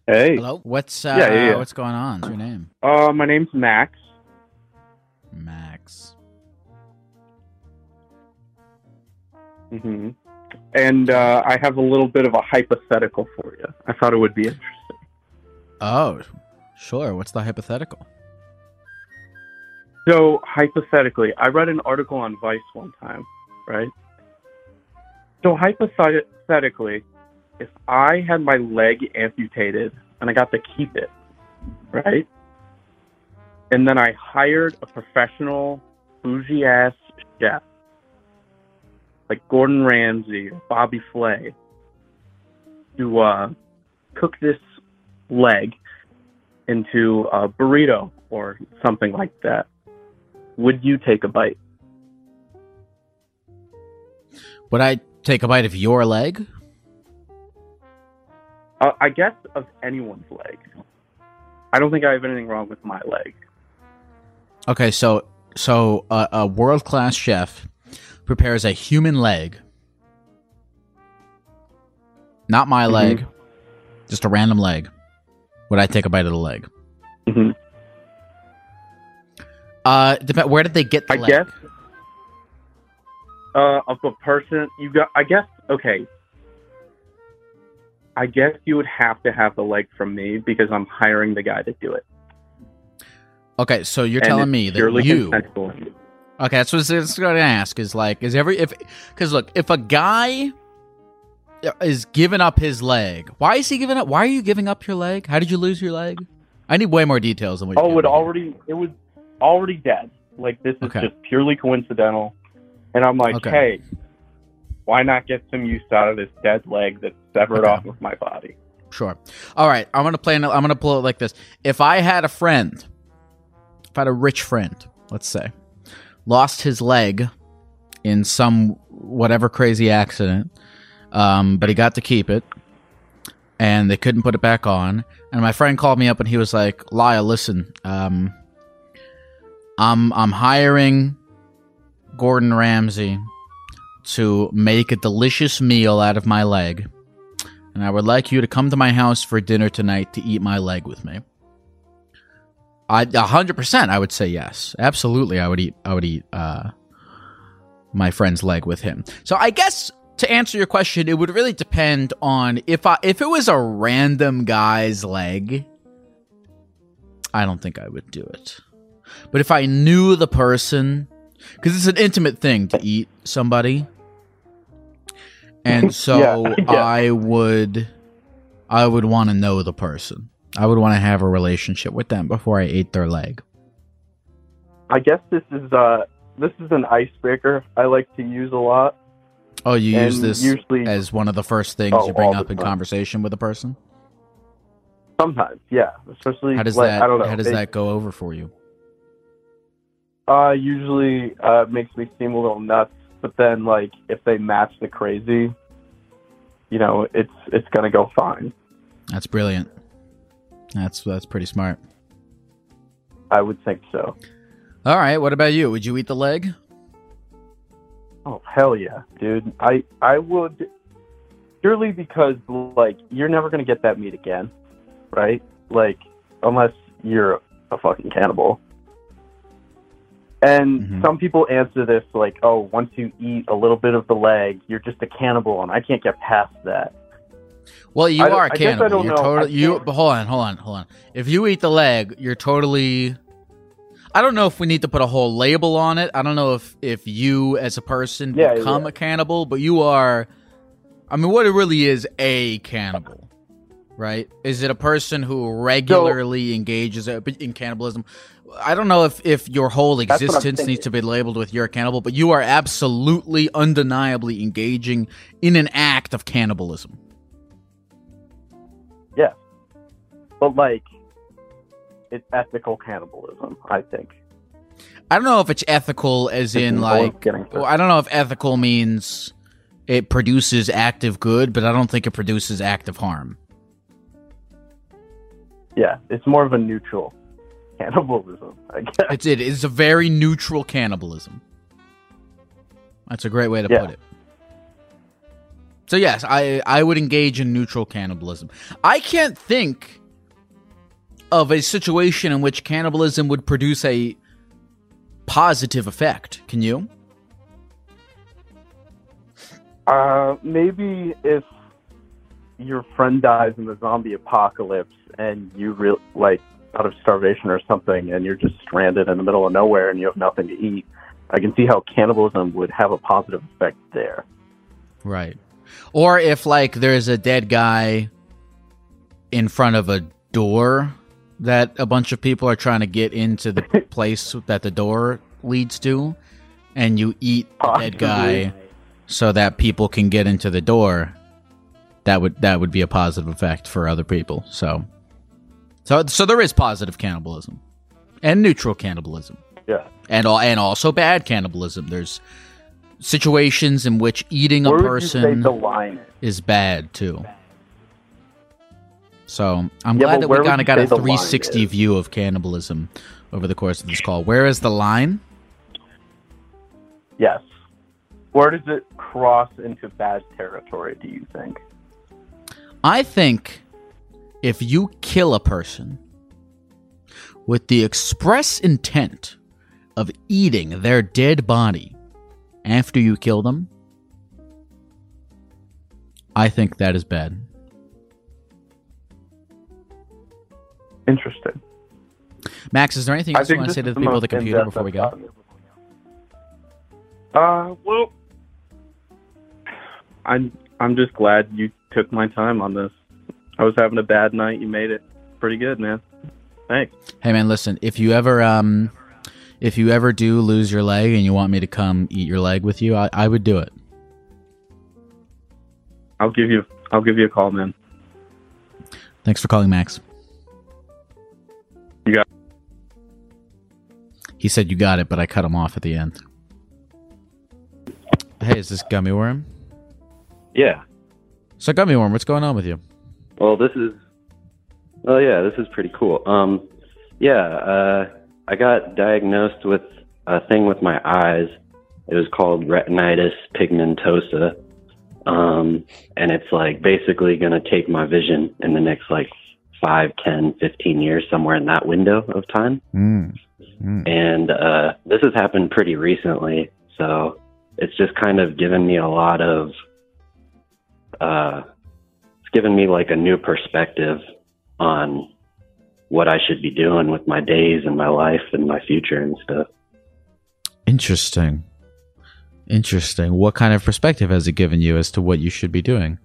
Hey. Hello. What's Yeah. what's going on? What's your name? My name's Max. Max. hmm And I have a little bit of a hypothetical for you. I thought it would be interesting. Oh, sure. What's the hypothetical? So, hypothetically, I read an article on Vice one time, right? So, hypothetically, if I had my leg amputated and I got to keep it, right? And then I hired a professional, bougie-ass chef, like Gordon Ramsay or Bobby Flay, to cook this leg into a burrito or something like that, would you take a bite? Would I take a bite of your leg? I guess of anyone's leg. I don't think I have anything wrong with my leg. Okay, so a world-class chef prepares a human leg, not my leg, just a random leg. Would I take a bite of the leg? Mm-hmm. Where did they get the leg? Guess of a person you got. I guess okay. I guess you would have to have the leg from me because I'm hiring the guy to do it. Okay, so you're And telling it's me that purely you. consensual. Okay, that's what I was going to ask. Because look, if a guy is giving up his leg, why is he giving up? Why are you giving up your leg? How did you lose your leg? I need way more details than what. Oh, it was already dead. Like this is just purely coincidental. And I'm like, hey, why not get some use out of this dead leg that's severed off of my body? Sure. All right, I'm gonna pull it like this. If I had a rich friend, let's say, lost his leg in some whatever crazy accident, but he got to keep it, and they couldn't put it back on. And my friend called me up, and he was like, "Lyle, listen, I'm hiring Gordon Ramsay to make a delicious meal out of my leg, and I would like you to come to my house for dinner tonight to eat my leg with me." 100%, I would say yes. Absolutely, I would eat my friend's leg with him. So I guess to answer your question, it would really depend on if it was a random guy's leg, I don't think I would do it. But if I knew the person, because it's an intimate thing to eat somebody, and so I would want to know the person. I would want to have a relationship with them before I ate their leg. I guess this is an icebreaker I like to use a lot. Oh, you use this as one of the first things you bring up in conversation with a person? Sometimes, yeah. Especially how does that go over for you? Usually makes me seem a little nuts, but then like if they match the crazy, you know, it's gonna go fine. That's brilliant. That's pretty smart. I would think so. All right, what about you? Would you eat the leg? Oh hell yeah, dude! I would, purely because like you're never gonna get that meat again, right? Like unless you're a fucking cannibal. And some people answer this like, oh, once you eat a little bit of the leg, you're just a cannibal, and I can't get past that. Well, you are a cannibal. Hold on. If you eat the leg, you're totally... I don't know if we need to put a whole label on it. I don't know if you as a person become a cannibal, but you are... I mean, what it really is a cannibal, right? Is it a person who regularly engages in cannibalism? I don't know if your whole existence needs to be labeled with you're a cannibal, but you are absolutely, undeniably engaging in an act of cannibalism. Yeah. But, like, it's ethical cannibalism, I think. I don't know if it's ethical as in, like... I don't know if ethical means it produces active good, but I don't think it produces active harm. Yeah, it's more of a neutral cannibalism, I guess. It's a very neutral cannibalism. That's a great way to put it. So yes, I would engage in neutral cannibalism. I can't think of a situation in which cannibalism would produce a positive effect. Can you? Maybe if your friend dies in the zombie apocalypse and you out of starvation or something, and you're just stranded in the middle of nowhere and you have nothing to eat, I can see how cannibalism would have a positive effect there. Right. Or if, like, there's a dead guy in front of a door that a bunch of people are trying to get into the place that the door leads to, and you eat the dead guy so that people can get into the door, that would be a positive effect for other people. So there is positive cannibalism and neutral cannibalism. Yeah. And also bad cannibalism. There's situations in which eating a person is bad too. So I'm glad that we kind of got a 360 view of cannibalism over the course of this call. Where is the line? Yes. Where does it cross into bad territory, do you think? I think if you kill a person with the express intent of eating their dead body after you kill them, I think that is bad. Interesting. Max, is there anything else you want to say to the people at the computer before we go? Well, I'm just glad you took my time on this. I was having a bad night. You made it pretty good, man. Thanks. Hey, man, listen, if you ever do lose your leg and you want me to come eat your leg with you, I would do it. I'll give you a call, man. Thanks for calling, Max. You got it. He said you got it, but I cut him off at the end. Hey, is this Gummy Worm? Yeah. So, Gummy Worm, what's going on with you? Well, this is pretty cool. I got diagnosed with a thing with my eyes. It was called retinitis pigmentosa. And it's like basically going to take my vision in the next like 5, 10, 15 years, somewhere in that window of time. And this has happened pretty recently. So it's just kind of given me a lot of, it's given me like a new perspective on what I should be doing with my days and my life and my future and stuff. Interesting. What kind of perspective has it given you as to what you should be doing?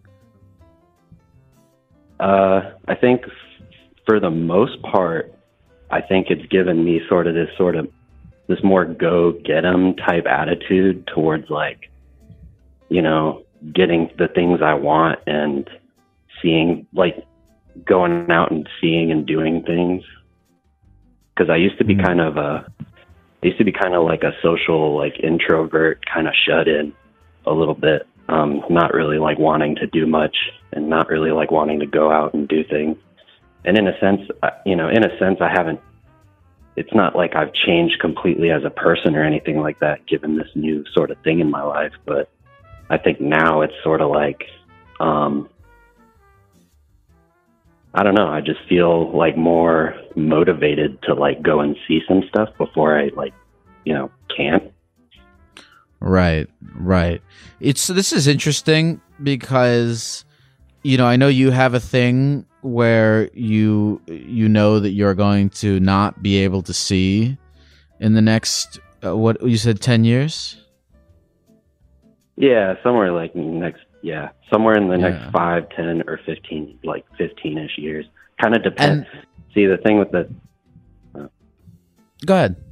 I think for the most part, I think it's given me this more go get 'em type attitude towards like, getting the things I want and seeing, like going out and seeing and doing things. Cause I used to be kind of like a social, like introvert, kind of shut in a little bit. Not really like wanting to do much and not really like wanting to go out and do things. And in a sense, I haven't, it's not like I've changed completely as a person or anything like that, given this new sort of thing in my life. But I think now it's sort of like, I don't know. I just feel like more motivated to like go and see some stuff before I like, can't. Right. This is interesting because, I know you have a thing where you know that you're going to not be able to see in the next, what you said, 10 years? Yeah, somewhere in the next 5, 10, or 15, like 15-ish years. Kind of depends. See, the thing with the... Go ahead.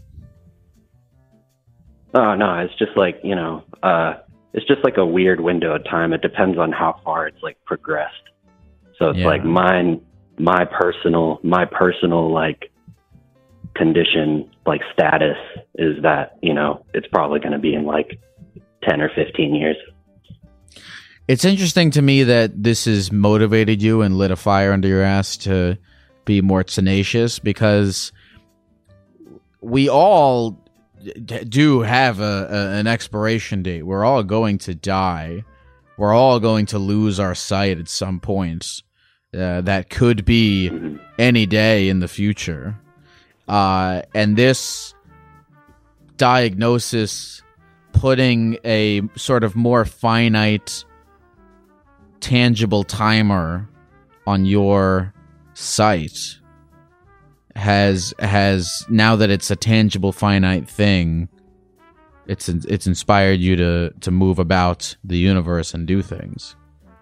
Oh, no, it's just like, it's just like a weird window of time. It depends on how far it's like progressed. So it's like my personal like condition, like status is that, it's probably going to be in like 10 or 15 years. It's interesting to me that this has motivated you and lit a fire under your ass to be more tenacious, because we all do have an expiration date. We're all going to die. we're all going to lose our sight at some point. That could be any day in the future. And this diagnosis, putting a sort of more finite, tangible timer on your sight, has now that it's a tangible, finite thing, it's inspired you to move about the universe and do things.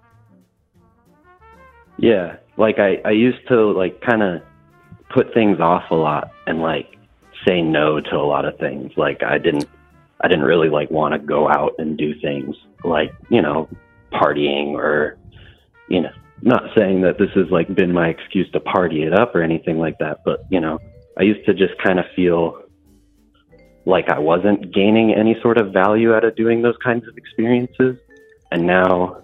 Yeah, like I used to like kind of put things off a lot and like say no to a lot of things. Like I didn't really like want to go out and do things like, you know, partying or, you know, not saying that this has like been my excuse to party it up or anything like that, but you know, I used to just kind of feel like I wasn't gaining any sort of value out of doing those kinds of experiences. And now,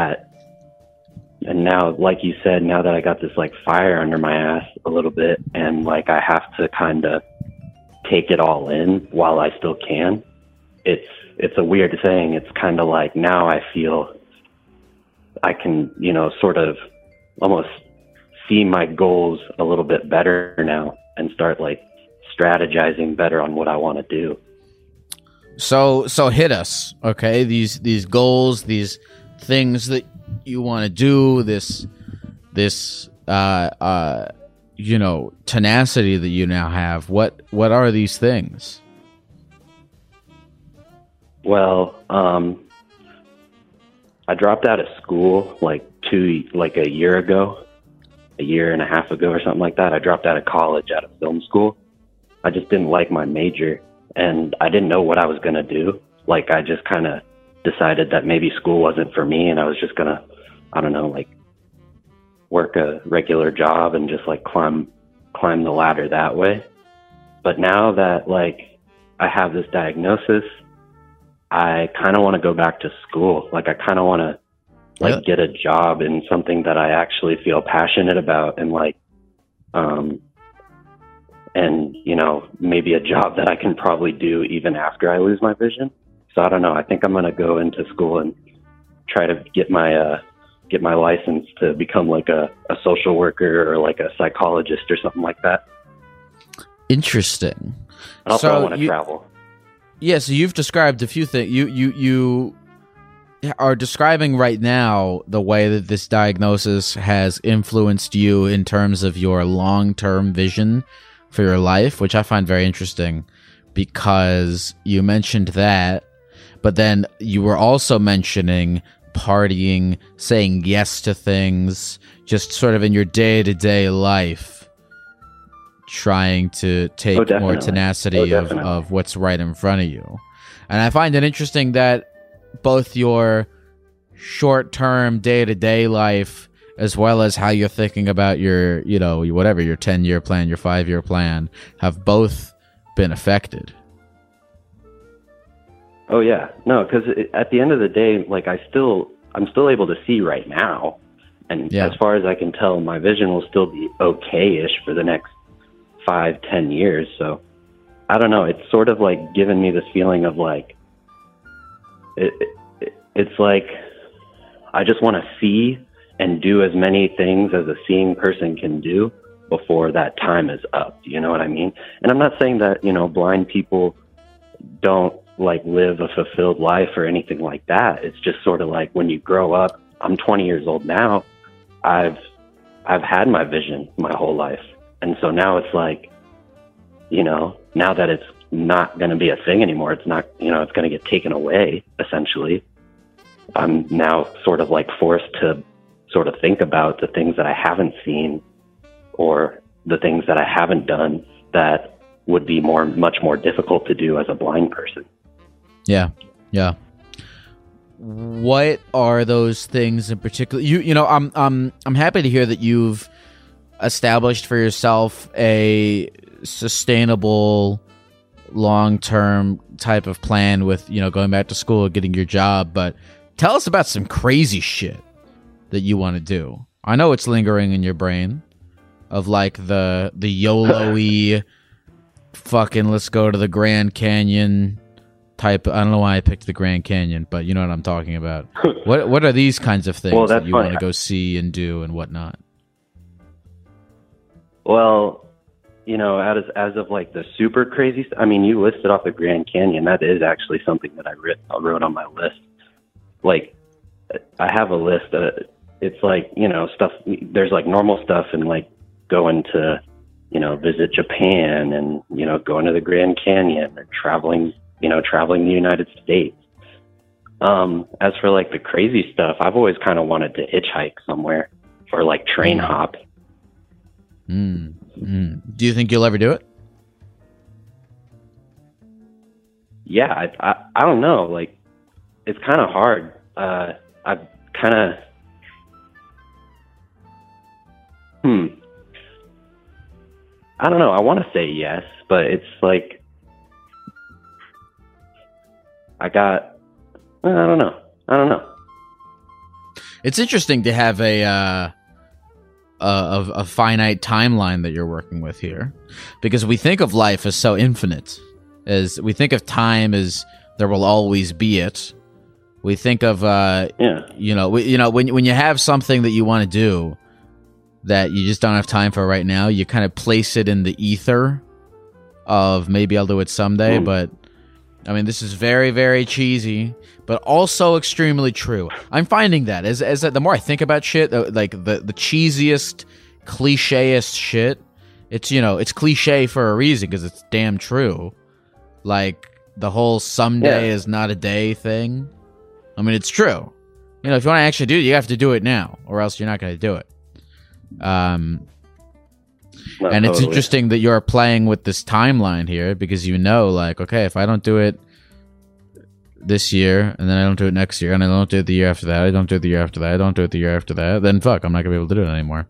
like you said, now that I got this like fire under my ass a little bit and like I have to kind of take it all in while I still can, it's a weird thing. It's kind of like now I feel I can, you know, sort of almost see my goals a little bit better now and start like strategizing better on what I want to do. So hit us, okay? These goals, these things that you want to do, this you know, tenacity that you now have. What are these things? Well, I dropped out of school like a year and a half ago or something like that. I dropped out of college, out of film school. I just didn't like my major and I didn't know what I was going to do. Like I just kind of decided that maybe school wasn't for me and I was just going to, I don't know, like work a regular job and just like climb the ladder that way. But now that like I have this diagnosis, I kind of want to go back to school. Like I kind of want to like get a job in something that I actually feel passionate about and like, and you know, maybe a job that I can probably do even after I lose my vision. So I don't know. I think I'm going to go into school and try to get my license to become like a social worker or like a psychologist or something like that. Interesting. And also I want to travel. Yeah, so you've described a few things. You are describing right now the way that this diagnosis has influenced you in terms of your long-term vision for your life, which I find very interesting because you mentioned that, but then you were also mentioning partying, saying yes to things, just sort of in your day-to-day life, trying to take more tenacity of what's right in front of you. And I find it interesting that both your short-term day-to-day life as well as how you're thinking about your, you know, whatever, your 10-year plan, your 5-year plan, have both been affected. Oh yeah, no, because at the end of the day, like I'm still able to see right now, and as far as I can tell, my vision will still be okay-ish for the next 5-10 years. So I don't know. It's sort of like given me this feeling of like it's like I just want to see and do as many things as a seeing person can do before that time is up. You know what I mean? And I'm not saying that, you know, blind people don't like live a fulfilled life or anything like that. It's just sort of like when you grow up, I'm 20 years old now. I've had my vision my whole life. And so now it's like, you know, now that it's not going to be a thing anymore, it's not, you know, it's going to get taken away essentially. I'm now sort of like forced to sort of think about the things that I haven't seen or the things that I haven't done that would be much more difficult to do as a blind person. Yeah. Yeah. What are those things in particular? You know, I'm happy to hear that you've established for yourself a sustainable long-term type of plan with, you know, going back to school, getting your job, but tell us about some crazy shit that you want to do. I know it's lingering in your brain of like the YOLO-y fucking let's go to the Grand Canyon type. I don't know why I picked the Grand Canyon, but you know what I'm talking about. What are these kinds of things that you want to go see and do and whatnot? Well, you know, as of like the super crazy I mean, you listed off the Grand Canyon. That is actually something that I wrote on my list. Like, I have a list. It's like, you know, stuff. There's like normal stuff and like going to, you know, visit Japan and, you know, going to the Grand Canyon or traveling the United States. As for like the crazy stuff, I've always kind of wanted to hitchhike somewhere or like train hop. Do you think you'll ever do it? Yeah, I don't know. Like, it's kind of hard. I've kind of, I don't know. I want to say yes, but it's like, I don't know. It's interesting to have a finite timeline that you're working with here, because we think of life as so infinite, as we think of time as there will always be it. We think of when you have something that you want to do that you just don't have time for right now, you kind of place it in the ether of maybe I'll do it someday. But I mean, this is very, very cheesy, but also extremely true. I'm finding that as the more I think about shit, like the cheesiest, clichéest shit, it's cliche for a reason because it's damn true. Like the whole someday is not a day thing. I mean, it's true. You know, if you want to actually do it, you have to do it now, or else you're not going to do it. And it's interesting that you're playing with this timeline here because you know, like, okay, if I don't do it this year, and then I don't do it next year, and I don't do it the year after that, I don't do it the year after that, I don't do it the year after that, then fuck, I'm not going to be able to do it anymore.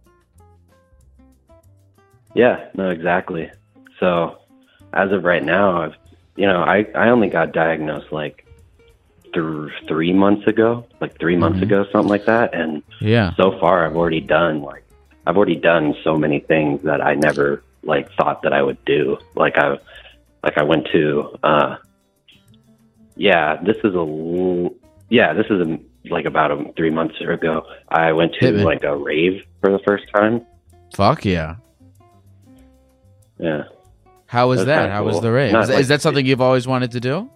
Yeah, no, exactly. So, as of right now, I only got diagnosed like 3 months ago, something like that. And so far I've already done so many things that I never like thought that I would do. I went to, about 3 months ago, I went to like a rave for the first time. Fuck yeah. Yeah. How was that? How was the rave? Is that something you've always wanted to do?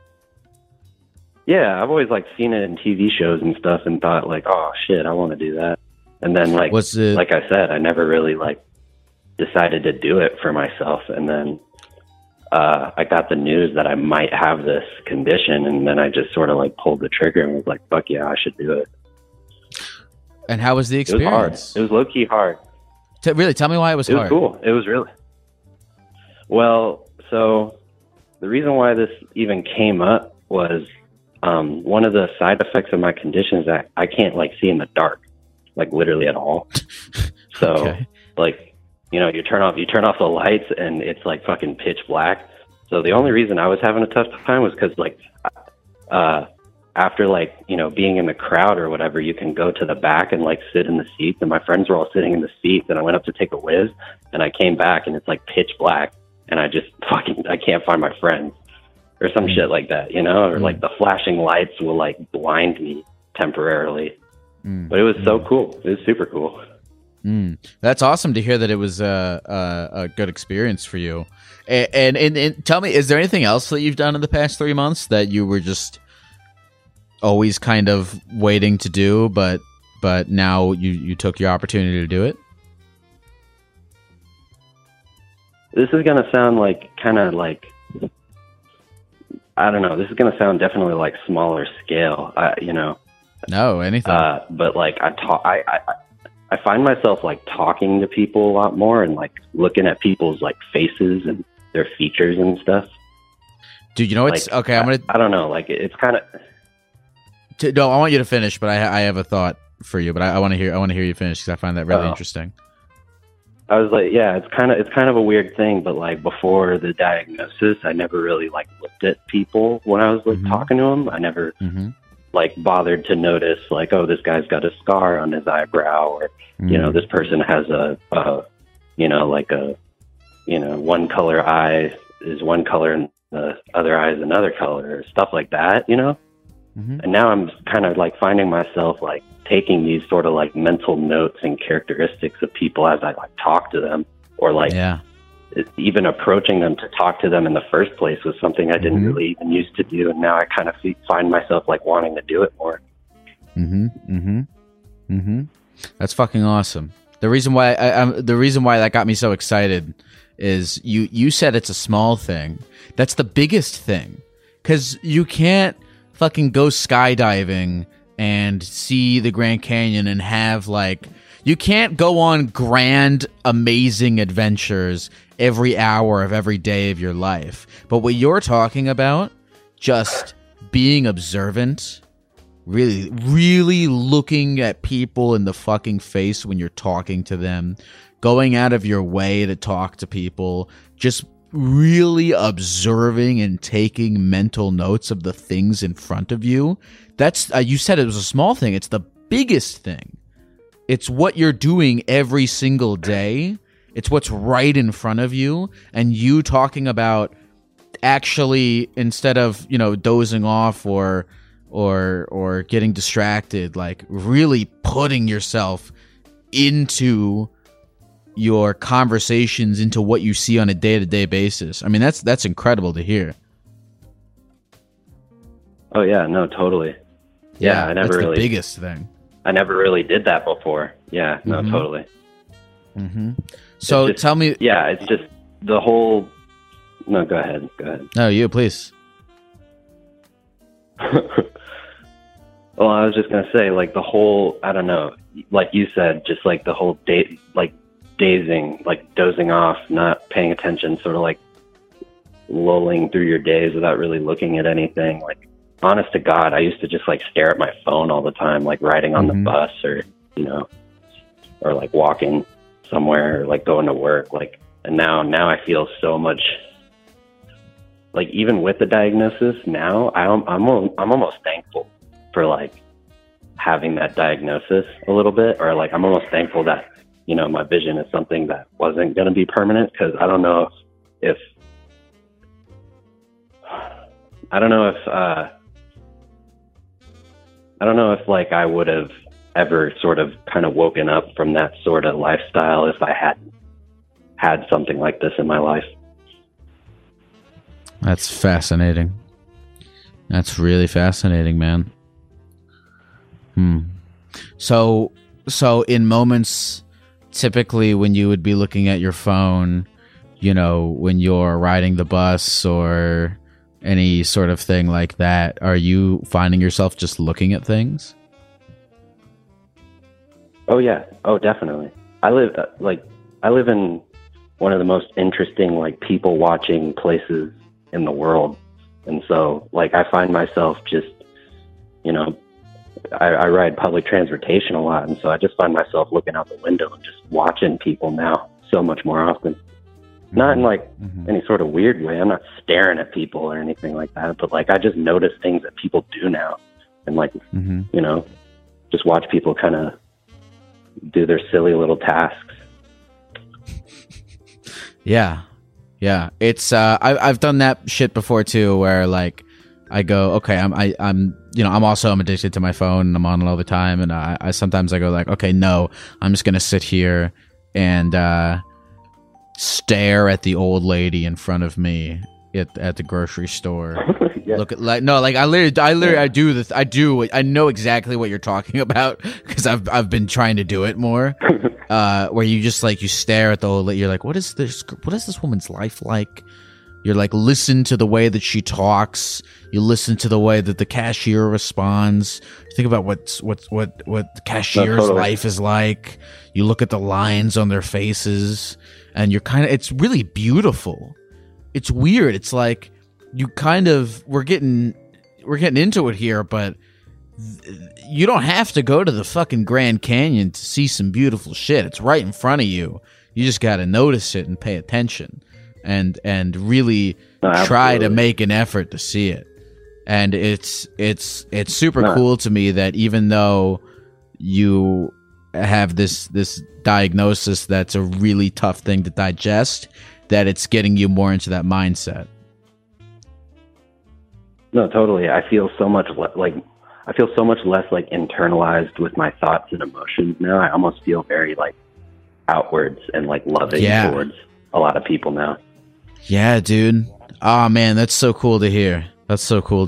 Yeah, I've always like seen it in TV shows and stuff and thought like, oh shit, I want to do that. And then like I said, I never really like decided to do it for myself. And then I got the news that I might have this condition, and then I just sort of like pulled the trigger and was like, fuck yeah, I should do it. And how was the experience? It was low key hard. Really, tell me why it was hard. It was cool. It was really well. So the reason why this even came up was one of the side effects of my condition is that I can't like see in the dark, like literally at all. So like, you know, you turn off the lights and it's like fucking pitch black. So the only reason I was having a tough time was because like, after like, you know, being in the crowd or whatever, you can go to the back and like sit in the seats, and my friends were all sitting in the seats, and I went up to take a whiz and I came back and it's like pitch black, and I can't find my friends. Or some shit like that, you know, or like the flashing lights will like blind me temporarily. But it was so cool. It was super cool. That's awesome to hear that it was a good experience for you. And tell me, is there anything else that you've done in the past 3 months that you were just always kind of waiting to do, but now you took your opportunity to do it? This is going to sound like kind of like, I don't know. This is going to sound definitely like smaller scale, you know. No, anything. But like I find myself like talking to people a lot more and like looking at people's like faces and their features and stuff. Dude, you know what's like, okay? I don't know. Like it's kind of. No, I want you to finish, but I have a thought for you. But I want to hear you finish because I find that really interesting. I was like, yeah, it's kind of a weird thing, but like before the diagnosis, I never really like looked at people when I was like talking to them. I never like bothered to notice like, oh, this guy's got a scar on his eyebrow, or you know, this person has one color eye is one color and the other eye is another color, or stuff like that, you know? Mm-hmm. And now I'm kind of like finding myself like taking these sort of like mental notes and characteristics of people as I like talk to them, or like even approaching them to talk to them in the first place was something I didn't really even used to do. And now I kind of find myself like wanting to do it more. That's fucking awesome. The reason why that got me so excited is you said it's a small thing. That's the biggest thing, because you can't fucking go skydiving and see the Grand Canyon and have like, you can't go on grand, amazing adventures every hour of every day of your life. But what you're talking about, just being observant, really, really looking at people in the fucking face when you're talking to them, going out of your way to talk to people, just really observing and taking mental notes of the things in front of you. That's you said it was a small thing. It's the biggest thing. It's what you're doing every single day. It's what's right in front of you, and you talking about actually, instead of, you know, dozing off or getting distracted, like really putting yourself into your conversations, into what you see on a day-to-day basis. I mean, that's incredible to hear. Oh yeah, no, totally. Yeah, I never that's really, the biggest thing. I never really did that before. Yeah, no, totally. So just, tell me. Yeah, it's just the whole. No, go ahead. No, you please. Well, I was just gonna say, like the whole. I don't know. Like you said, just like the whole day, like dazing, like dozing off, not paying attention, sort of like lulling through your days without really looking at anything. Like, honest to God, I used to just like stare at my phone all the time, like riding on the bus, or, you know, or like walking somewhere, or like going to work. Like, and now I feel so much, like even with the diagnosis now, I'm almost thankful for like having that diagnosis a little bit, or like I'm almost thankful that, you know, my vision is something that wasn't going to be permanent, because I don't know if like I would have ever sort of kind of woken up from that sort of lifestyle if I hadn't had something like this in my life. That's fascinating. That's really fascinating, man. So in moments, typically when you would be looking at your phone, you know, when you're riding the bus or any sort of thing like that, are you finding yourself just looking at things? Oh yeah. Oh, definitely. I live in one of the most interesting, like, people watching places in the world. And so like, I find myself just, you know, I ride public transportation a lot. And so I just find myself looking out the window and just watching people now so much more often. Not in like any sort of weird way. I'm not staring at people or anything like that, but like I just notice things that people do now, and like, you know, just watch people kind of do their silly little tasks. Yeah. It's I've done that shit before too, where like I go, okay, I'm addicted to my phone and I'm on it all the time, and I sometimes I go like, okay, no, I'm just gonna sit here and stare at the old lady in front of me at the grocery store. Yeah. Look at I do this. I know exactly what you're talking about, because I've been trying to do it more. Where you just like, you stare at the old lady. You're like, what is this woman's life like? You're like, listen to the way that she talks. You listen to the way that the cashier responds. You think about what the cashier's life is like. You look at the lines on their faces, and you're it's really beautiful. It's weird. It's like we're getting into it here, but you don't have to go to the fucking Grand Canyon to see some beautiful shit. It's right in front of you. You just got to notice it and pay attention. And really try to make an effort to see it. And it's super cool to me that even though you have this diagnosis that's a really tough thing to digest, that it's getting you more into that mindset. No, totally. I feel so much less like internalized with my thoughts and emotions now. I almost feel very like outwards and like loving towards a lot of people now. Yeah, dude. Oh man, that's so cool to hear. Yeah, that's so cool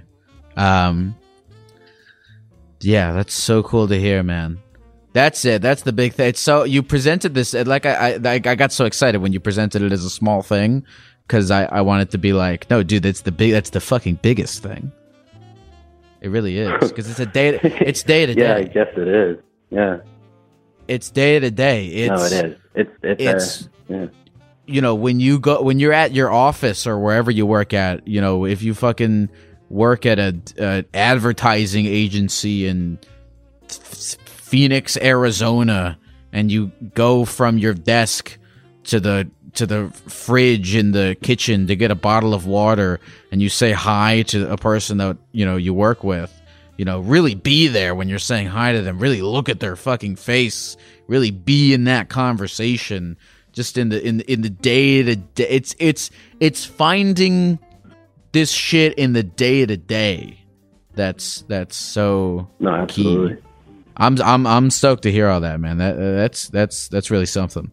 to hear, man. That's it. That's the big thing. So you presented this like I got so excited when you presented it as a small thing because I wanted to be like, no, dude, that's the fucking biggest thing. It really is because it's day to day. Yeah, I guess it is. Yeah, it's day to day. No, it is. It's yeah. You know, when you're at your office or wherever you work at, you know, if you fucking work at a advertising agency in Phoenix, Arizona, and you go from your desk to the fridge in the kitchen to get a bottle of water, and you say hi to a person that you work with, really be there when you're saying hi to them. Really look at their fucking face. Really be in that conversation. Just in the day to day. It's finding this shit in the day to day. That's so absolutely. key. I'm stoked to hear all that, man. That's really something.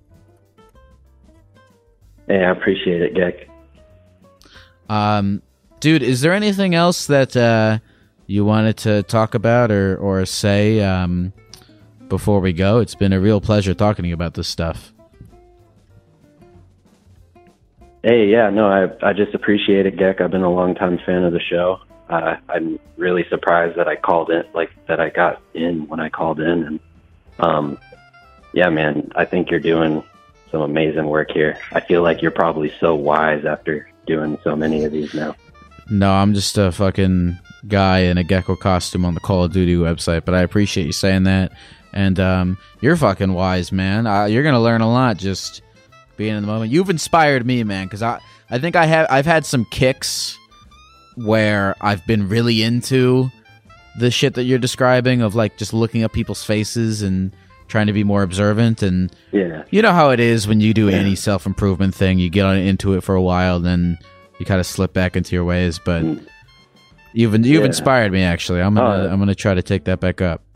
Hey, I appreciate it, Gek. Dude, is there anything else that you wanted to talk about or say before we go? It's been a real pleasure talking to you about this stuff. Hey, yeah, no, I just appreciate it, Gek. I've been a long-time fan of the show. I'm really surprised that I called in, that I got in when I called in. And yeah, man, I think you're doing some amazing work here. I feel like you're probably so wise after doing so many of these now. No, I'm just a fucking guy in a gecko costume on the Call of Duty website, but I appreciate you saying that. And you're fucking wise, man. You're going to learn a lot just being in the moment. You've inspired me, man, because I think I've had some kicks where I've been really into the shit that you're describing of like just looking at people's faces and trying to be more observant. And you know how it is when you do any self-improvement thing, you get into it for a while, then you kind of slip back into your ways. But you've inspired me, actually. I'm gonna try to take that back up.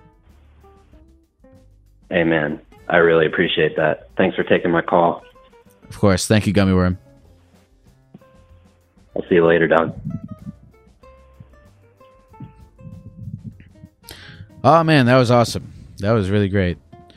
Hey, man, I really appreciate that. Thanks for taking my call. Of course. Thank you, Gummy Worm. I'll see you later, dog. Oh man, that was awesome. That was really great.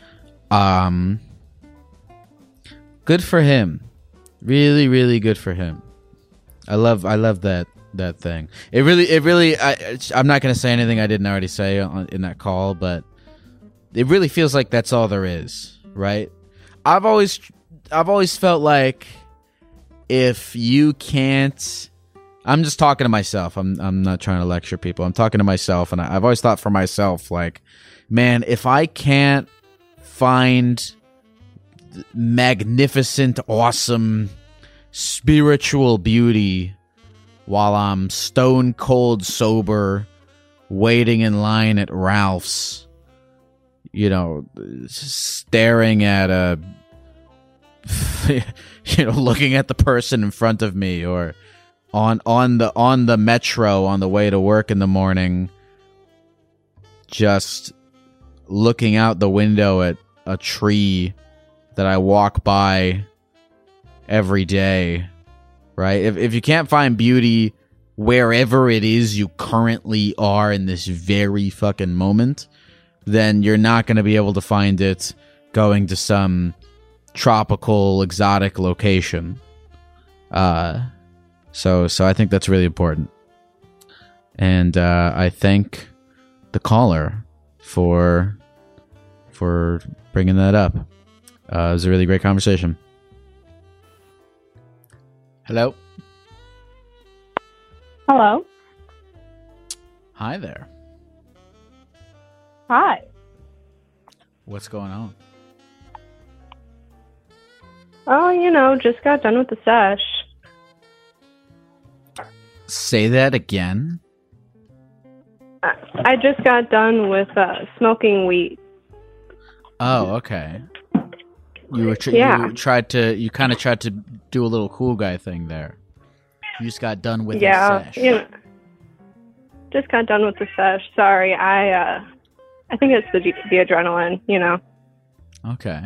Good for him. Really, really good for him. I love that thing. It really. I'm not gonna say anything I didn't already say in that call, but it really feels like that's all there is, right? I've always felt like if you can't. I'm just talking to myself. I'm not trying to lecture people. I'm talking to myself, and I've always thought for myself, like, man, if I can't find magnificent, awesome, spiritual beauty while I'm stone cold sober, waiting in line at Ralph's, staring at looking at the person in front of me, or on the metro on the way to work in the morning, just looking out the window at a tree that I walk by every day, right? If you can't find beauty wherever it is you currently are in this very fucking moment, then you're not going to be able to find it going to some tropical, exotic location. So I think that's really important. And I thank the caller for bringing that up. It was a really great conversation. Hello? Hello? Hi there. Hi. What's going on? Oh, just got done with the sesh. Say that again? I just got done with smoking weed. Oh, okay. You tried to do a little cool guy thing there. You just got done with the sesh. Just got done with the sesh. Sorry, I think it's the adrenaline, you know. Okay.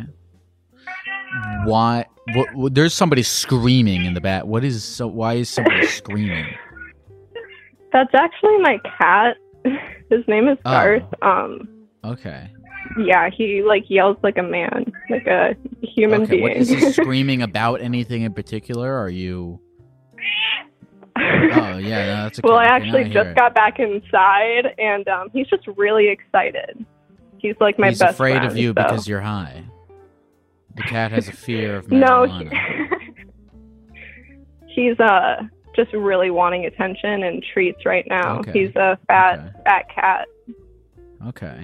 Why? There's somebody screaming in the back. Why is somebody screaming? That's actually my cat. His name is Garth. Okay. Yeah, he yells like a man, like a human being. What is he screaming about? Anything in particular? Are you? Oh yeah, no, that's okay. Well, I actually just got back inside, and he's just really excited. He's like my best friend. He's afraid of you because you're high. The cat has a fear of marijuana. No, he's just really wanting attention and treats right now. Okay. He's a fat cat. Okay.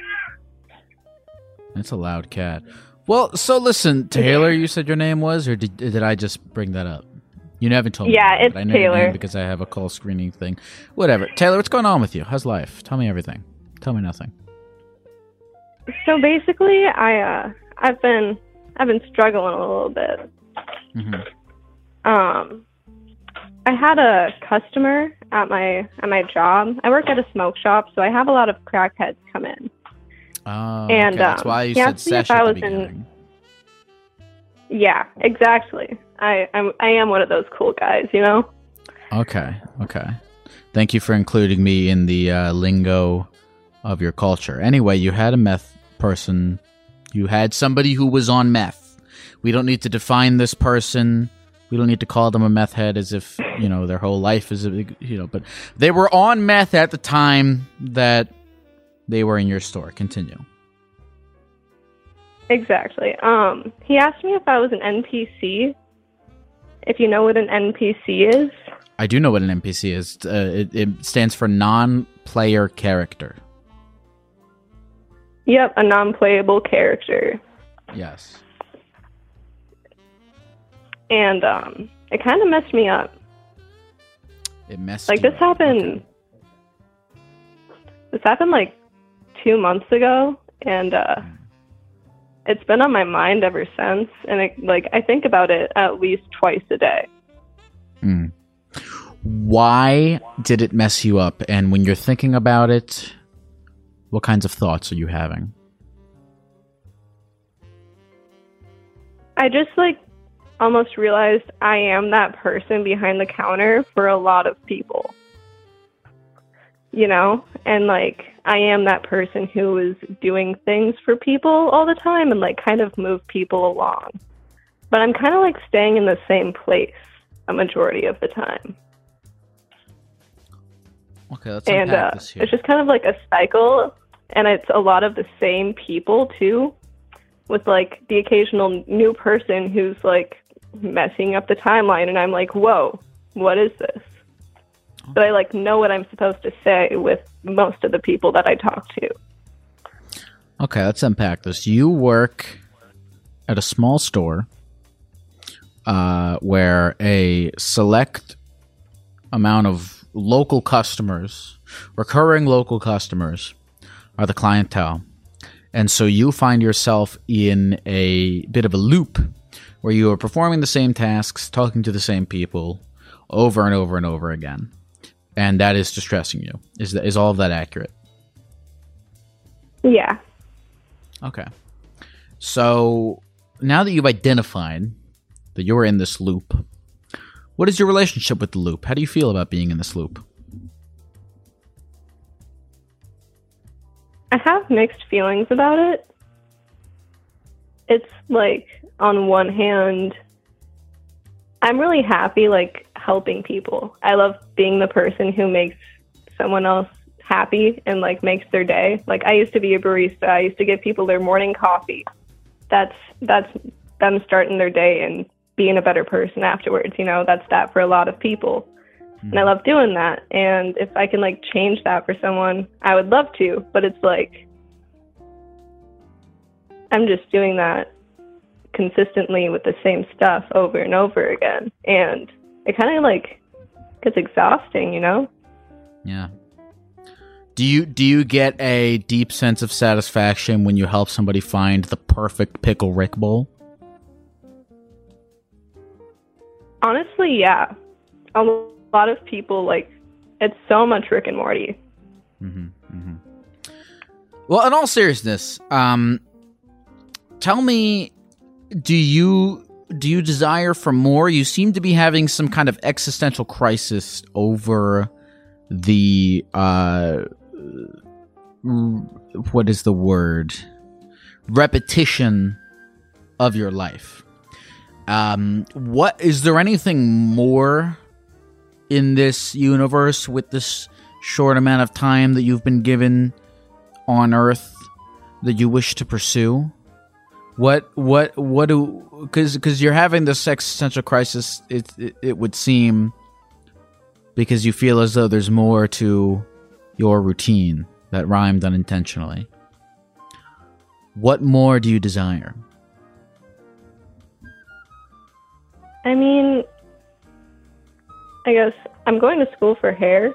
It's a loud cat. Well, so listen, Taylor, you said your name was, or did I just bring that up? You haven't told me. Yeah, it's I know Taylor. Your name because I have a call screening thing. Whatever. Taylor, what's going on with you? How's life? Tell me everything. Tell me nothing. So basically, I've been struggling a little bit. Mm-hmm. I had a customer at my job. I work at a smoke shop, so I have a lot of crackheads come in. Oh, and that's why you said sesh at the beginning. Yeah, exactly. I am one of those cool guys, you know? Okay. Thank you for including me in the lingo of your culture. Anyway, you had a meth person. You had somebody who was on meth. We don't need to define this person. We don't need to call them a meth head as if, their whole life is, but they were on meth at the time that they were in your store. Continue. Exactly. He asked me if I was an NPC. If you know what an NPC is. I do know what an NPC is. It stands for non-player character. Yep, a non-playable character. Yes. And it kind of messed me up. It messed you up. This happened. Okay. This happened 2 months ago, and it's been on my mind ever since. And I think about it at least twice a day. Mm. Why did it mess you up? And when you're thinking about it, what kinds of thoughts are you having? I just almost realized I am that person behind the counter for a lot of people. And I am that person who is doing things for people all the time and kind of move people along. But I'm kind of staying in the same place a majority of the time. Okay, let's unpack this here. It's just kind of a cycle, and it's a lot of the same people too, with the occasional new person who's messing up the timeline, and I'm whoa, what is this? But I know what I'm supposed to say with most of the people that I talk to. Okay, let's unpack this. You work at a small store where a select amount of local customers, recurring local customers, are the clientele. And so you find yourself in a bit of a loop where you are performing the same tasks, talking to the same people over and over and over again. And that is distressing you. Is all of that accurate? Yeah. Okay. So now that you've identified that you're in this loop, what is your relationship with the loop? How do you feel about being in this loop? I have mixed feelings about it. It's on one hand, I'm really happy helping people. I love being the person who makes someone else happy and makes their day. I used to be a barista. I used to give people their morning coffee. That's them starting their day and being a better person afterwards. That's that for a lot of people. Mm-hmm. And I love doing that. And if I can change that for someone, I would love to, but it's I'm just doing that consistently with the same stuff over and over again. And it kind of gets exhausting, Yeah. Do you get a deep sense of satisfaction when you help somebody find the perfect Pickle Rick bowl? Honestly, yeah. A lot of people it's so much Rick and Morty. Mm-hmm, mm-hmm. Well, in all seriousness, tell me, do you desire for more? You seem to be having some kind of existential crisis over the what is the word? Repetition of your life. What is there anything more in this universe with this short amount of time that you've been given on Earth that you wish to pursue? What do, because you're having this existential crisis, it would seem, because you feel as though there's more to your routine. That rhymed unintentionally. What more do you desire? I mean, I guess I'm going to school for hair.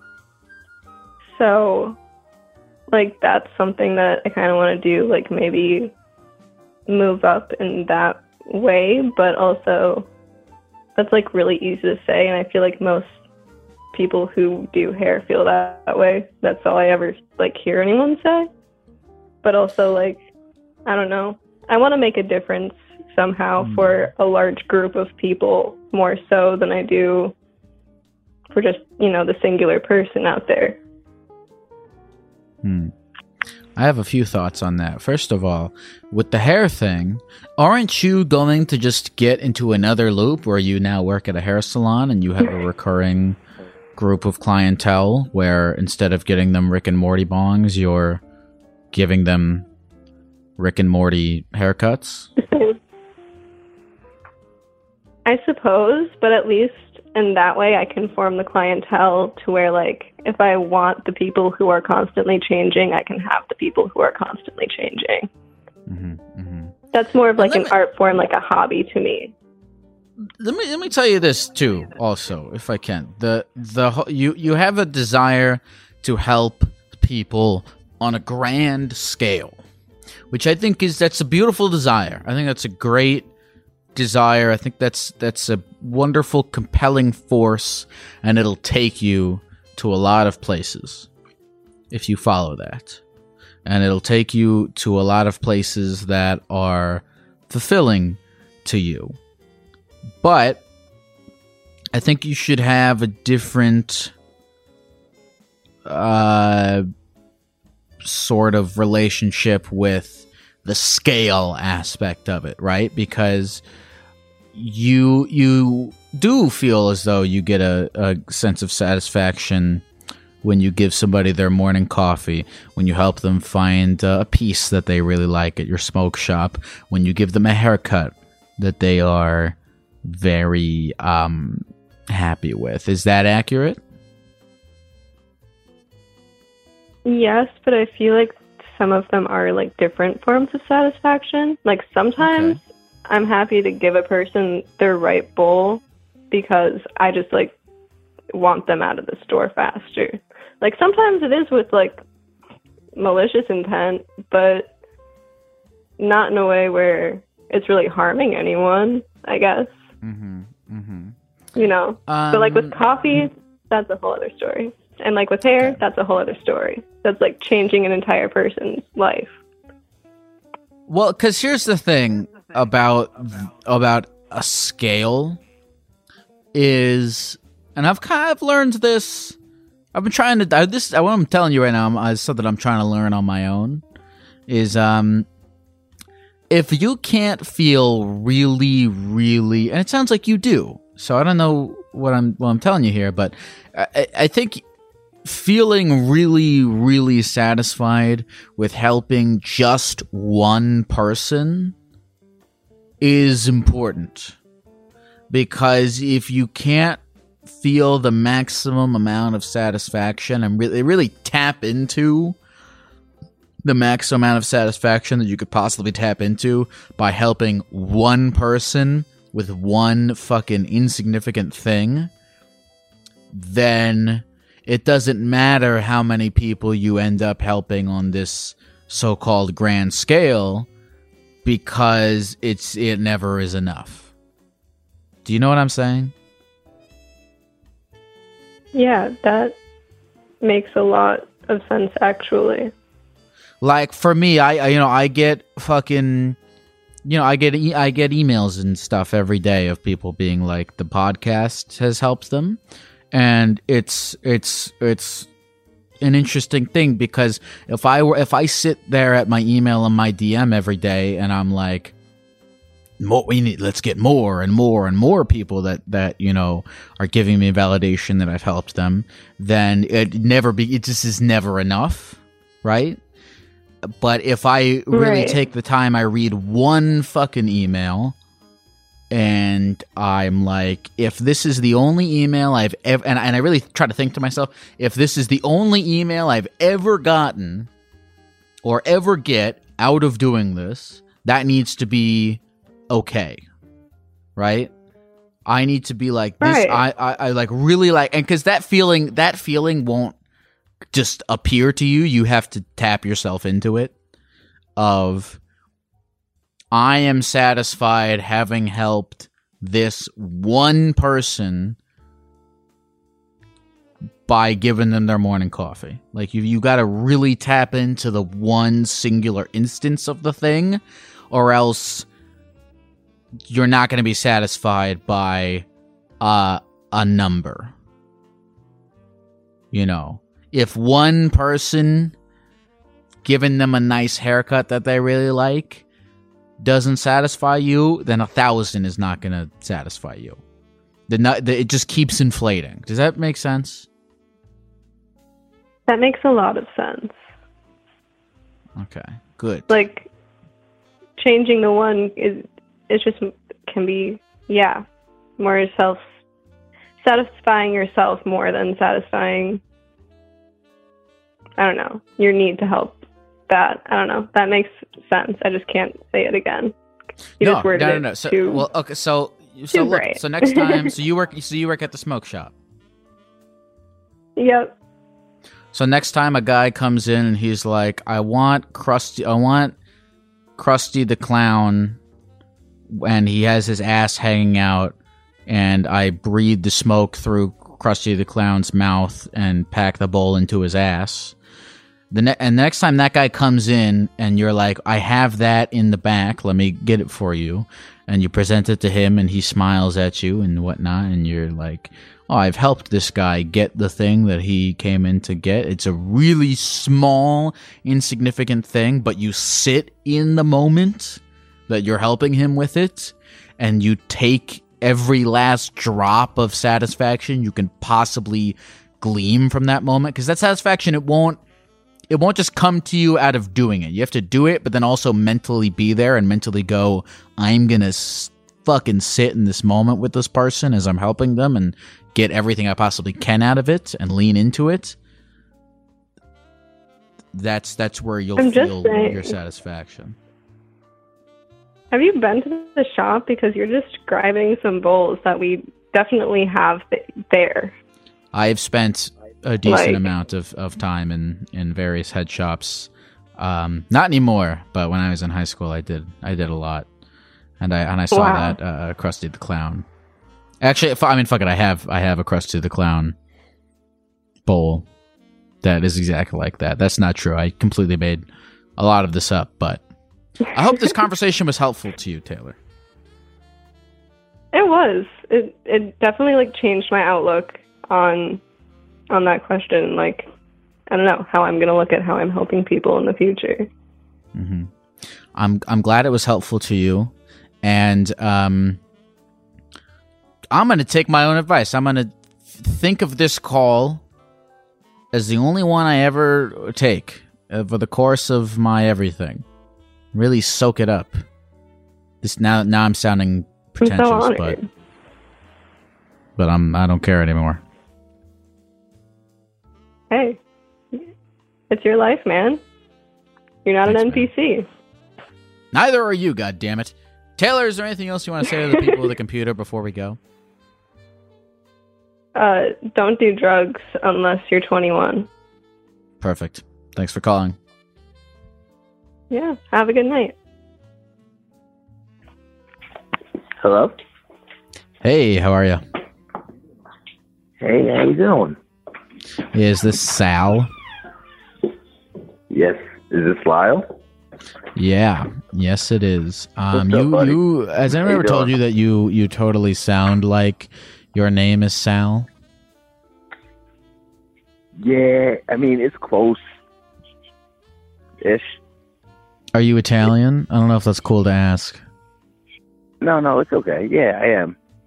So, like, that's something that I kind of want to do, like, maybe move up in that way, but also that's, like, really easy to say, and I feel like most people who do hair feel that way. That's all I ever, like, hear anyone say. But also, like, I don't know. I want to make a difference somehow for a large group of people, more so than I do for just, you know, the singular person out there. I have a few thoughts on that. First of all, with the hair thing, aren't you going to just get into another loop where you now work at a hair salon and you have a recurring group of clientele where instead of getting them Rick and Morty bongs, you're giving them Rick and Morty haircuts? I suppose, but at least in that way I can form the clientele to where, like, if I want the people who are constantly changing, I can have the people who are constantly changing. That's more of like an art form, like a hobby to me. Let me tell you this too, also, if I can. You have a desire to help people on a grand scale, which I think that's a beautiful desire. I think that's a great desire. I think that's a wonderful, compelling force, and it'll take you to a lot of places if you follow that. And it'll take you to a lot of places that are fulfilling to you. But I think you should have a different sort of relationship with the scale aspect of it, right? Because you do feel as though you get a sense of satisfaction when you give somebody their morning coffee, when you help them find a piece that they really like at your smoke shop, when you give them a haircut that they are very happy with. Is that accurate? Yes, but I feel like some of them are like different forms of satisfaction. Like sometimes I'm happy to give a person their right bowl because I just like want them out of the store faster. Like sometimes it is with like malicious intent, but not in a way where it's really harming anyone, I guess. You know, but like with coffee, that's a whole other story. And like with hair, that's a whole other story. That's like changing an entire person's life. Well, because here's the thing about a scale is, and I've kind of learned this. I've been trying to what I'm telling you right now is something I'm trying to learn on my own. Is if you can't feel really, really, and it sounds like you do. So I don't know what I'm telling you here, but I think feeling really, really satisfied with helping just one person is important. Because if you can't feel the maximum amount of satisfaction and really tap into the maximum amount of satisfaction that you could possibly tap into by helping one person with one fucking insignificant thing, then it doesn't matter how many people you end up helping on this so-called grand scale, because it never is enough. Do you know what I'm saying? Yeah, that makes a lot of sense, actually. Like for me, I get fucking, I get emails and stuff every day of people being like, the podcast has helped them, and it's an interesting thing, because if I sit there at my email and my DM every day and I'm like, let's get more and more and more people that are giving me validation that I've helped them, then it just is never enough, right? But if I really take the time, I read one fucking email, and I'm like, if this is the only email I've ever, and I really try to think to myself, if this is the only email I've ever gotten or ever get out of doing this, that needs to be okay, right? I need to be like this. I like really like, and because that feeling won't just appear to you. You have to tap yourself into it. Of, I am satisfied having helped this one person by giving them their morning coffee. Like, you got to really tap into the one singular instance of the thing, or else you're not going to be satisfied by a number. If one person giving them a nice haircut that they really like doesn't satisfy you, then 1,000 is not going to satisfy you. It just keeps inflating. Does that make sense? That makes a lot of sense. Okay, good. Like, changing the one can be, more satisfying yourself more than satisfying, I don't know, your need to help that. I don't know. That makes sense. I just can't say it again. No. So next time, so you work at the smoke shop. Yep. So next time a guy comes in and he's like, I want Krusty the Clown, and he has his ass hanging out, and I breathe the smoke through Krusty the Clown's mouth and pack the bowl into his ass. And the next time that guy comes in and you're like, I have that in the back, let me get it for you, and you present it to him and he smiles at you and whatnot, and you're like, oh, I've helped this guy get the thing that he came in to get. It's a really small, insignificant thing, but you sit in the moment that you're helping him with it, and you take every last drop of satisfaction you can possibly glean from that moment, because that satisfaction, it won't just come to you out of doing it. You have to do it, but then also mentally be there and mentally go, I'm gonna fucking sit in this moment with this person as I'm helping them and get everything I possibly can out of it and lean into it. That's where you'll feel your satisfaction. Have you been to the shop? Because you're describing some bowls that we definitely have there. I've spent a decent amount of time in various head shops. Not anymore, but when I was in high school, I did a lot, and I saw that Krusty the Clown. Actually, fuck it, I have a Krusty the Clown bowl that is exactly like that. That's not true. I completely made a lot of this up, but I hope this conversation was helpful to you, Taylor. It was. It definitely changed my outlook on that question. I don't know how I'm going to look at how I'm helping people in the future. Mm-hmm. I'm glad it was helpful to you, and I'm going to take my own advice. I'm going to think of this call as the only one I ever take over the course of my everything. Really soak it up. This now I'm sounding pretentious, I'm so honored. but I don't care anymore. Hey, it's your life, man. You're not an NPC. Man. Neither are you, goddammit. Taylor, is there anything else you want to say to the people of the computer before we go? Don't do drugs unless you're 21. Perfect. Thanks for calling. Yeah, have a good night. Hello? Hey, how are you? Hey, how you doing? Is this Sal? Yes. Is this Lyle? Yeah. Yes, it is. What's up, buddy? Has anyone ever told you that you totally sound like your name is Sal? Yeah, I mean, it's close-ish. Are you Italian? I don't know if that's cool to ask. No, it's okay. Yeah, I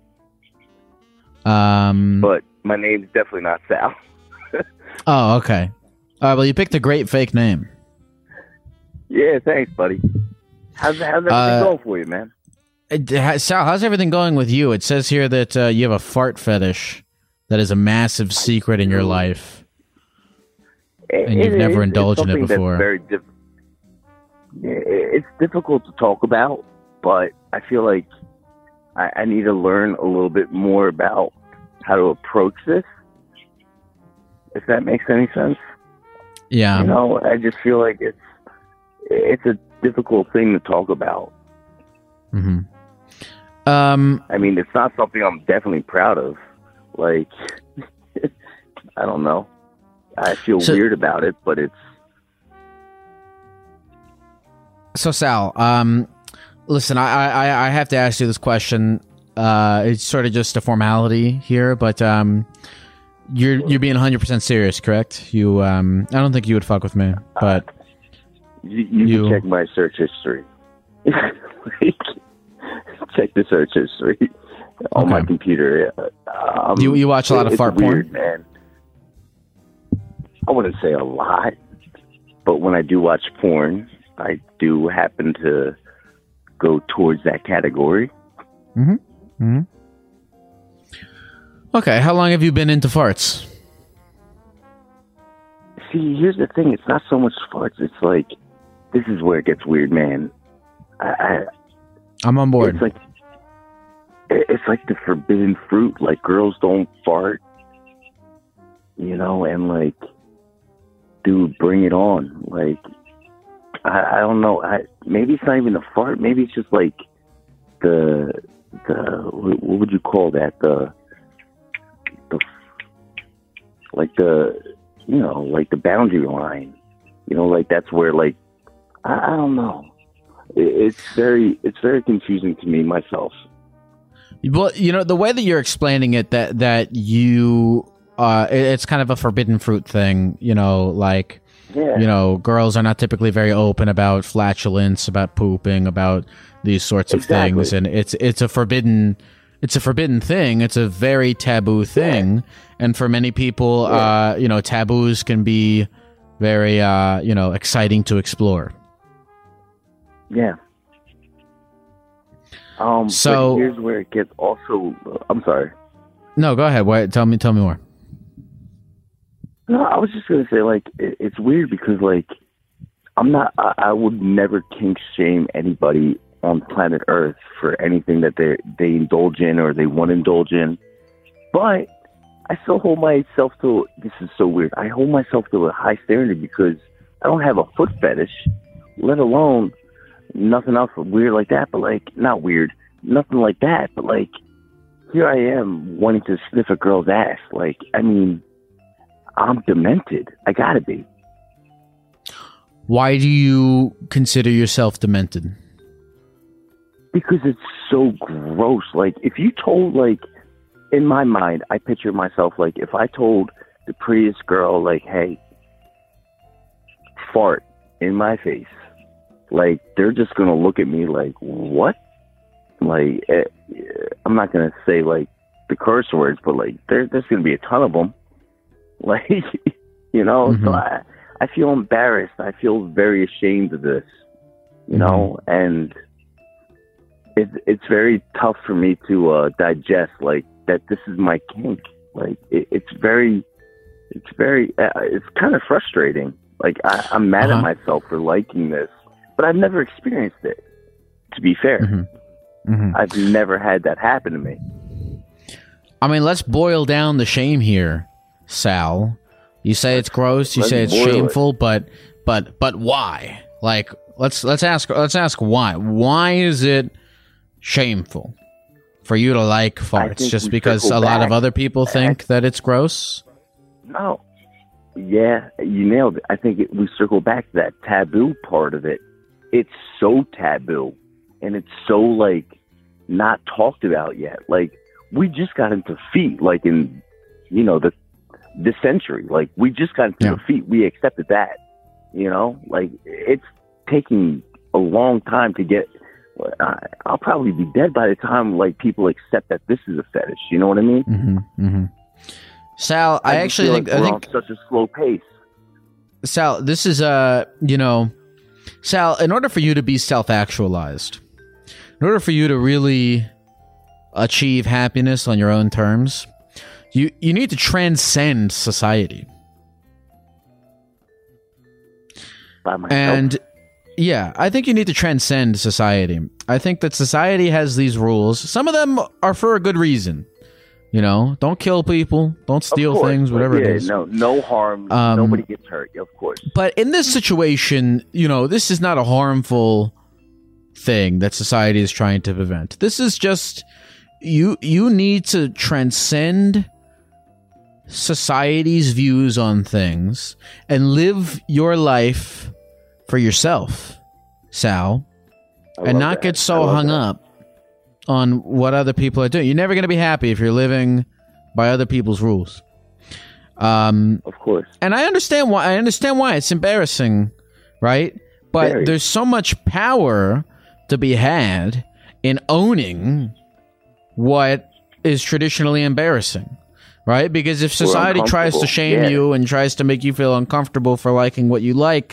am. But my name's definitely not Sal. Oh, okay. Well, you picked a great fake name. Yeah, thanks, buddy. How's everything going for you, man? Sal, how's everything going with you? It says here that you have a fart fetish that is a massive secret in your life. And you've never indulged in it before. It's difficult to talk about, but I feel like I need to learn a little bit more about how to approach this, if that makes any sense. Yeah. You know, I just feel like it's a difficult thing to talk about. Mm-hmm. I mean, it's not something I'm definitely proud of. Like, I don't know. I feel weird about it, but it's... So, Sal, listen, I have to ask you this question. It's sort of just a formality here, but you're being 100% serious, correct? You, I don't think you would fuck with me, but... You can check my search history. Check the search history on my computer. You watch a lot of fart porn? Man. I wouldn't say a lot, but when I do watch porn, I do happen to go towards that category. Mm-hmm. Mm-hmm. Okay, how long have you been into farts? See, here's the thing. It's not so much farts. It's like, this is where it gets weird, man. I'm on board. It's like the forbidden fruit. Like, girls don't fart, you know, and like, dude, bring it on. Like, I don't know. Maybe it's not even a fart. Maybe it's just like the what would you call that? You know, like the boundary line. You know, like that's where like I don't know. It's very confusing to me myself. Well, you know, the way that you're explaining it, that you it's kind of a forbidden fruit thing. You know, like. Yeah. You know, girls are not typically very open about flatulence, about pooping, about these sorts of things, and it's a forbidden thing. It's a very taboo thing, and for many people, you know, taboos can be very you know, exciting to explore. Yeah. So here's where it gets also. I'm sorry. No, go ahead. Tell me more. No, I was just going to say, like, it's weird because, like, I would never kink shame anybody on planet Earth for anything that they indulge in or they want to indulge in. But I still hold myself to, this is so weird, I hold myself to a high standard because I don't have a foot fetish, let alone nothing else weird like that, but, like, not weird, nothing like that, but, like, here I am wanting to sniff a girl's ass. Like, I mean... I'm demented. I gotta be. Why do you consider yourself demented? Because it's so gross. Like, if you told, like, in my mind, I picture myself, like, if I told the prettiest girl, like, hey, fart in my face, like, they're just gonna look at me like, what? Like, I'm not gonna say, like, the curse words, but, like, there's gonna be a ton of them. Like, you know, so I feel embarrassed. I feel very ashamed of this, you know, and it's very tough for me to digest, like, that this is my kink. Like, it's kind of frustrating. Like, I'm mad at myself for liking this, but I've never experienced it, to be fair. I've never had that happen to me. I mean, let's boil down the shame here. Sal, you say it's gross, you say it's shameful, but why? Like, let's ask why. Why is it shameful for you to like farts? Just because a lot of other people think that it's gross? No, Yeah, you nailed it. I think we circle back to that taboo part of it. It's so taboo, and it's so like not talked about yet. Like we just got into feet, like in this century. Like we just got into the feet. We accepted that. Like it's taking a long time to get. I'll probably be dead by the time like people accept that this is a fetish. You know what I mean? Mm-hmm, mm-hmm. Sal, I actually think we're on such a slow pace. Sal, this is Sal, in order for you to be self-actualized, in order for you to really achieve happiness on your own terms, you need to transcend society. By myself? And yeah, I think you need to transcend society. I think that society has these rules. Some of them are for a good reason. Don't kill people, don't steal things, whatever it is. No harm, nobody gets hurt, of course. But in this situation, this is not a harmful thing that society is trying to prevent. This is just, you need to transcend society's views on things and live your life for yourself, Sal, and not get so hung up on what other people are doing. You're never going to be happy if you're living by other people's rules. Of course. And I understand why. It's embarrassing, right? But there's so much power to be had in owning what is traditionally embarrassing, right? Because if society tries to shame you and tries to make you feel uncomfortable for liking what you like,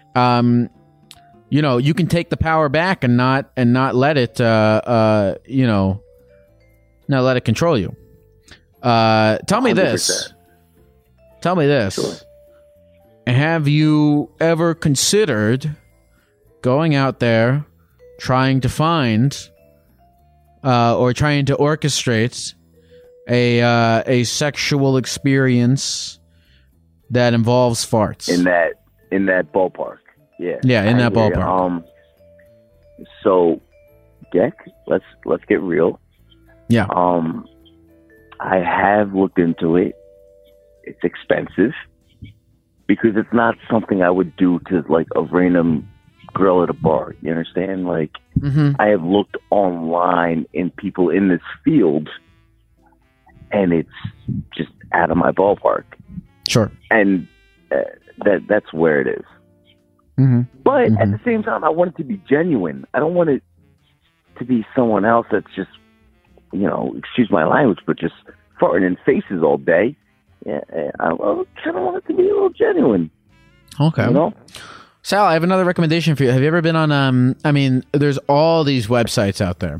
you can take the power back and not let it, not let it control you. Tell me 100%. This. Tell me this. Sure. Have you ever considered going out there, trying to find, or trying to orchestrate a sexual experience that involves farts? In that ballpark. Yeah. Yeah, in that ballpark. So, Geck, let's get real. Yeah. I have looked into it. It's expensive because it's not something I would do to like a random girl at a bar. You understand? Like, I have looked online in people in this field, and it's just out of my ballpark. Sure. And that's where it is. But at the same time, I want it to be genuine. I don't want it to be someone else that's just, excuse my language, but just farting in faces all day. Yeah, I kind of want it to be a little genuine. Okay. Sal, I have another recommendation for you. Have you ever been on, there's all these websites out there.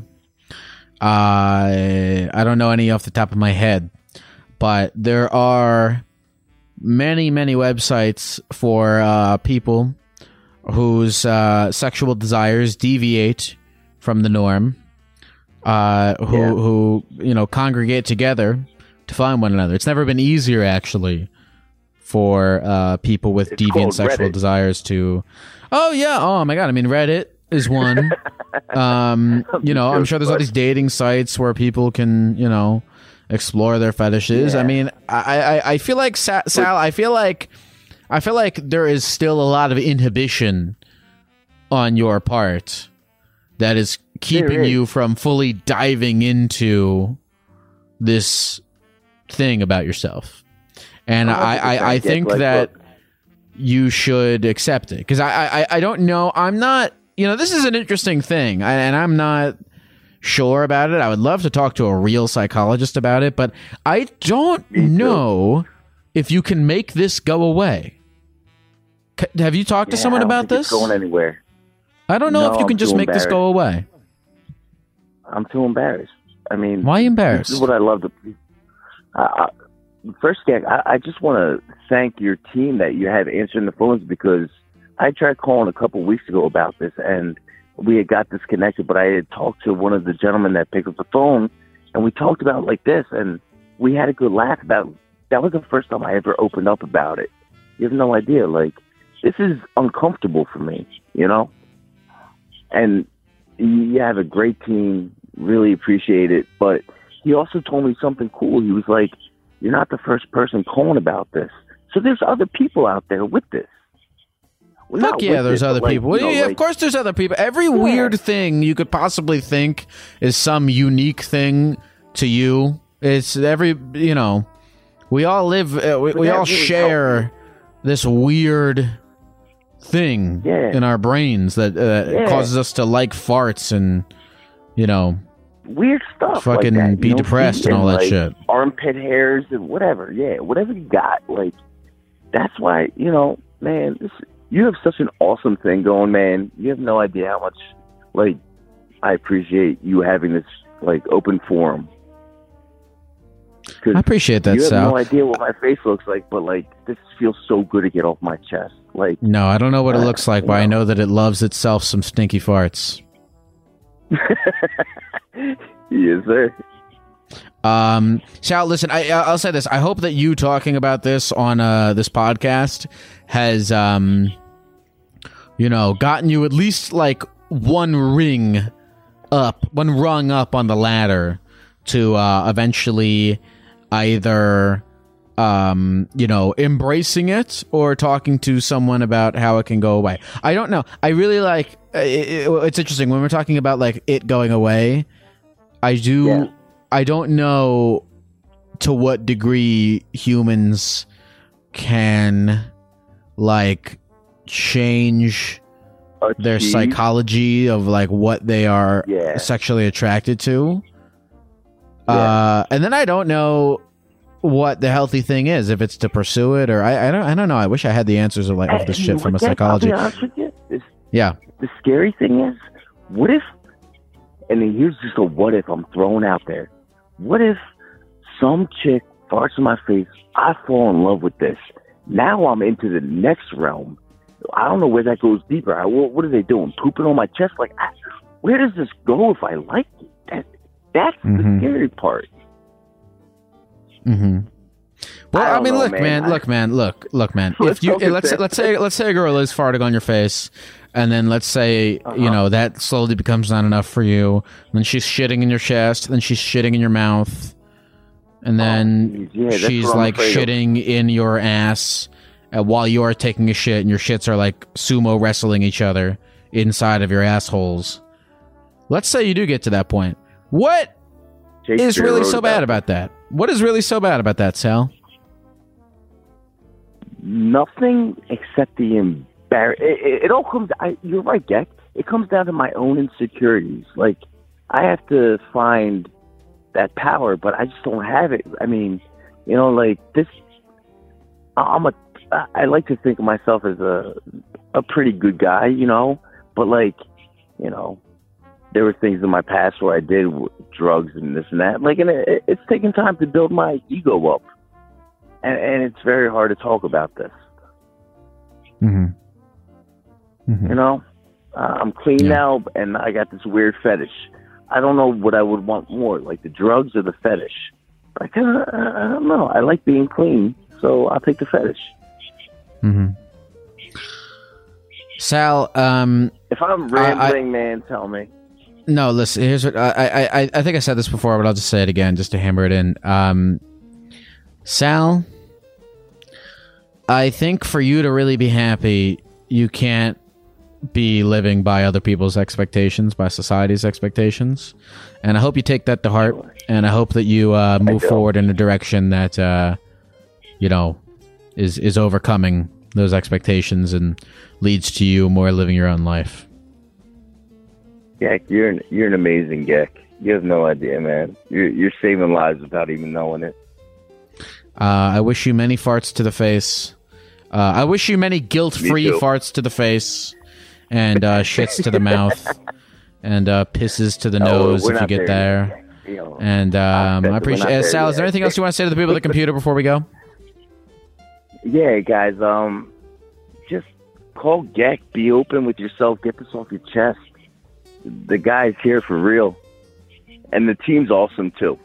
I don't know any off the top of my head, but there are many, many websites for people whose sexual desires deviate from the norm, who congregate together to find one another. It's never been easier, actually, for people with deviant sexual desires to... Oh my God. Reddit is one. I'm sure there's all these dating sites where people can, explore their fetishes. Yeah. I feel like, Sal, I feel like there is still a lot of inhibition on your part that is keeping you from fully diving into this thing about yourself. And I think that you should accept it. Because I don't know. I'm not, this is an interesting thing. And I'm not sure about it. I would love to talk to a real psychologist about it. But I don't know if you can make this go away. Have you talked to someone about this? It's going anywhere. I don't know if you can just make this go away. I'm too embarrassed. Why embarrassed? This is what I love. First, I just want to thank your team that you had answering the phones, because I tried calling a couple weeks ago about this and we had got disconnected, but I had talked to one of the gentlemen that picked up the phone and we talked about it like this, and we had a good laugh about it. That was the first time I ever opened up about it. You have no idea. Like, this is uncomfortable for me, And you have a great team, really appreciate it. But he also told me something cool. He was like, you're not the first person calling about this. So there's other people out there with this. Fuck yeah, there's other people. Well, yeah, of course there's other people. Every weird thing you could possibly think is some unique thing to you. It's we all live, we all share this weird thing in our brains that causes us to like farts and, weird stuff. Fucking like that, be depressed and all that shit. Armpit hairs and whatever. Yeah, whatever you got. Like, that's why, man, you have such an awesome thing going, man. You have no idea how much, I appreciate you having this, open forum. I appreciate that, Sal. You have no idea what my face looks like, but, this feels so good to get off my chest. No, I don't know what it looks like, but I know that it loves itself some stinky farts. Yes, sir. Sal, listen, I'll say this. I hope that you talking about this on this podcast has, gotten you at least one rung up on the ladder to eventually either embracing it or talking to someone about how it can go away. I don't know. I really it's interesting when we're talking about it going away. I don't know to what degree humans can change their psychology of what they are sexually attracted to. And then I don't know what the healthy thing is, if it's to pursue it or I don't know. I wish I had the answers of of this shit from a psychology. I'll be honest with you. The scary thing is, what if, and then here's just a what if I'm throwing out there. What if some chick farts in my face, I fall in love with this. Now I'm into the next realm. I don't know where that goes deeper. What are they doing? Pooping on my chest? Where does this go if I like it? That's the scary part. Mm-hmm. Well, I mean, look, man. If you let's say a girl is farting on your face, and then let's say that slowly becomes not enough for you. And then she's shitting in your chest, then she's shitting in your mouth, and then she's shitting in your ass while you're taking a shit, and your shits are sumo wrestling each other inside of your assholes. Let's say you do get to that point. What is really so bad about that? What is really so bad about that, Sal? Nothing except the it all comes. You're right, Geck. It comes down to my own insecurities. I have to find that power, but I just don't have it. I mean, this. I like to think of myself as a pretty good guy, but there were things in my past where I did drugs and this and that. And it's taken time to build my ego up. And it's very hard to talk about this. Mm-hmm. Mm-hmm. I'm clean now, and I got this weird fetish. I don't know what I would want more, the drugs or the fetish. I don't know. I like being clean, so I'll take the fetish. Mm-hmm. Sal, if I'm rambling, man, tell me. No, listen. Here's what I think I said this before, but I'll just say it again just to hammer it in. Sal, I think for you to really be happy, you can't be living by other people's expectations, by society's expectations. And I hope you take that to heart, and I hope that you move forward in a direction that is overcoming those expectations and leads to you more living your own life. Geck, you're an amazing Geck. You have no idea, man. You're saving lives without even knowing it. I wish you many farts to the face. I wish you many guilt-free farts to the face, and shits to the mouth, and pisses to the nose if you get there. And I appreciate. Sal, is there anything else you want to say to the people at the computer before we go? Yeah, guys. Just call Geck. Be open with yourself. Get this off your chest. The guy's here for real, and the team's awesome too.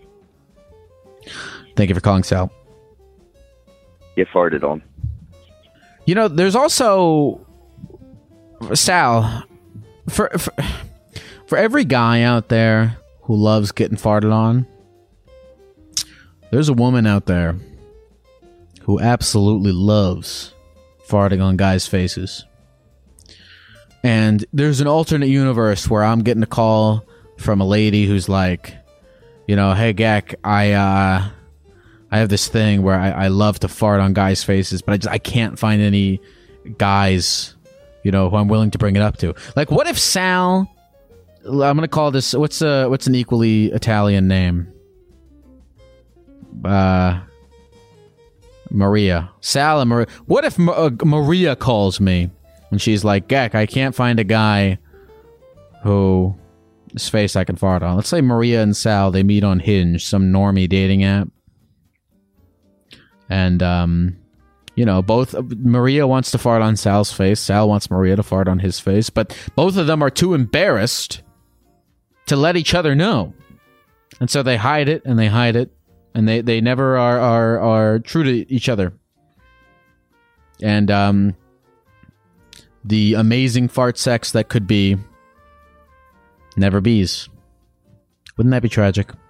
Thank you for calling, Sal. Get farted on. There's also Sal. For every guy out there who loves getting farted on, there's a woman out there who absolutely loves farting on guys' faces. And there's an alternate universe where I'm getting a call from a lady who's like, you know, hey, Gak, I have this thing where I love to fart on guys' faces, but I can't find any guys, you know, who I'm willing to bring it up to. Like, what if Sal... I'm gonna call this... What's an equally Italian name? Maria. Sal and Maria. What if Maria calls me and she's like, Gak, I can't find a guy whose face I can fart on. Let's say Maria and Sal, they meet on Hinge, some normie dating app. And, you know, both... Maria wants to fart on Sal's face. Sal wants Maria to fart on his face. But both of them are too embarrassed to let each other know. And so they hide it, and they hide it. And they never are true to each other. And the amazing fart sex that could be never bees. Wouldn't that be tragic?